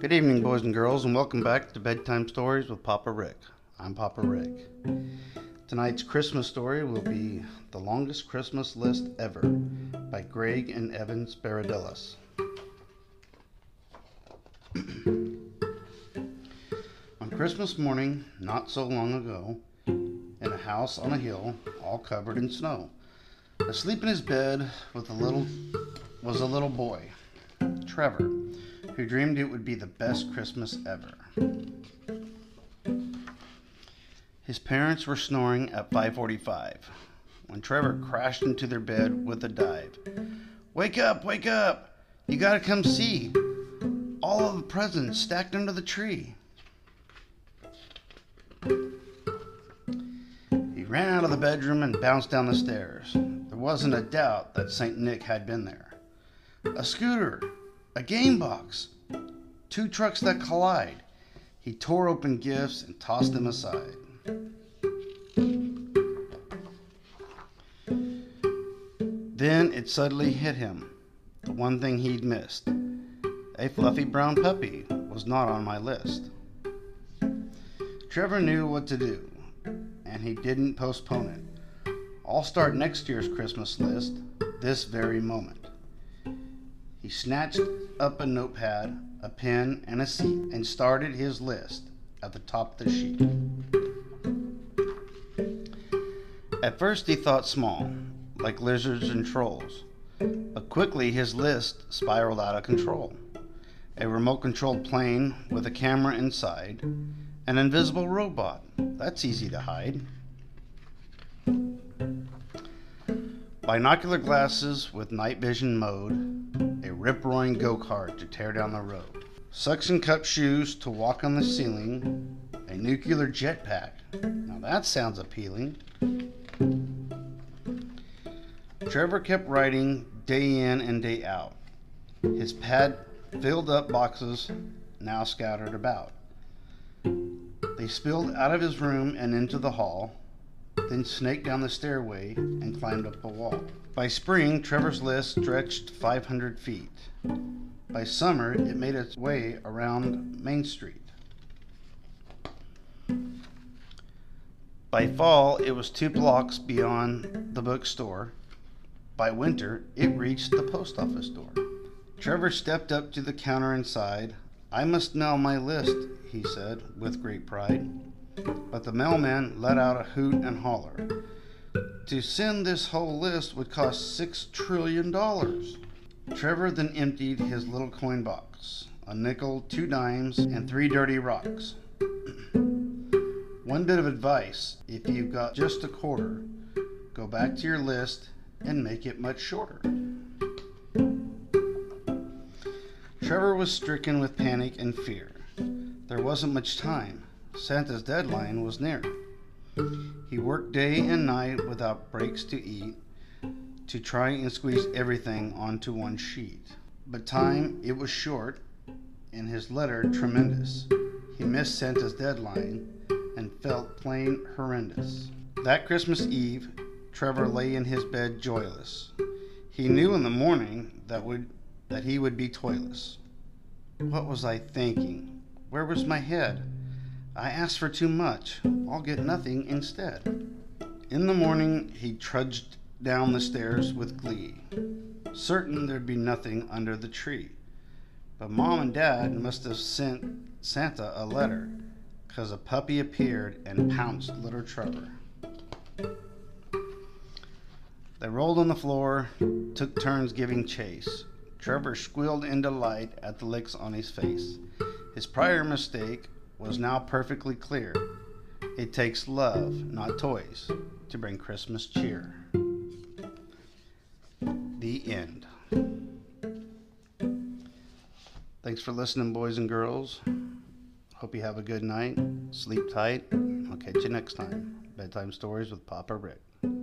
Good evening, boys and girls, and welcome back to Bedtime Stories with Papa Rick. I'm Papa Rick. Tonight's Christmas story will be The Longest Christmas List Ever by Greg and Evan Sparadellis. On Christmas morning, not so long ago, in a house on a hill, all covered in snow, asleep in his bed was a little boy, Trevor, who dreamed it would be the best Christmas ever. His parents were snoring at 5:45 when Trevor crashed into their bed with a dive. Wake up, wake up! You gotta come see! All of the presents stacked under the tree. He ran out of the bedroom and bounced down the stairs. There wasn't a doubt that St. Nick had been there. A scooter, a game box, two trucks that collide. He tore open gifts and tossed them aside. Then it suddenly hit him, the one thing he'd missed. A fluffy brown puppy was not on my list. Trevor knew what to do, and he didn't postpone it. I'll start next year's Christmas list this very moment. He snatched up a notepad, a pen, and a seat, and started his list at the top of the sheet. At first he thought small, like lizards and trolls, but quickly his list spiraled out of control. A remote-controlled plane with a camera inside, an invisible robot, that's easy to hide. Binocular glasses with night vision mode, a rip-roaring go-kart to tear down the road, suction cup shoes to walk on the ceiling, a nuclear jetpack, now that sounds appealing. Trevor kept writing day in and day out. His pad filled up boxes now scattered about. They spilled out of his room and into the hall, then snaked down the stairway and climbed up a wall. By spring, Trevor's list stretched 500 feet. By summer, it made its way around Main Street. By fall, it was 2 blocks beyond the bookstore. By winter, it reached the post office door. Trevor stepped up to the counter inside. I must mail my list, he said with great pride. But the mailman let out a hoot and holler. To send this whole list would cost $6 trillion. Trevor then emptied his little coin box, a nickel, 2 dimes, and 3 dirty rocks. One bit of advice, if you've got just a quarter, go back to your list and make it much shorter. Trevor was stricken with panic and fear. There wasn't much time. Santa's deadline was near. He worked day and night without breaks to eat to try and squeeze everything onto one sheet. But time, it was short, and his letter tremendous. He missed Santa's deadline and felt plain horrendous. That Christmas Eve, Trevor lay in his bed joyless. He knew in the morning that he would be toyless. What was I thinking? Where was my head? I asked for too much. I'll get nothing instead. In the morning, he trudged down the stairs with glee, certain there'd be nothing under the tree. But Mom and Dad must have sent Santa a letter, 'cause a puppy appeared and pounced little Trevor. They rolled on the floor, took turns giving chase. Trevor squealed in delight at the licks on his face. His prior mistake was now perfectly clear. It takes love, not toys, to bring Christmas cheer. The end. Thanks for listening, boys and girls. Hope you have a good night. Sleep tight. I'll catch you next time. Bedtime Stories with Papa Rick.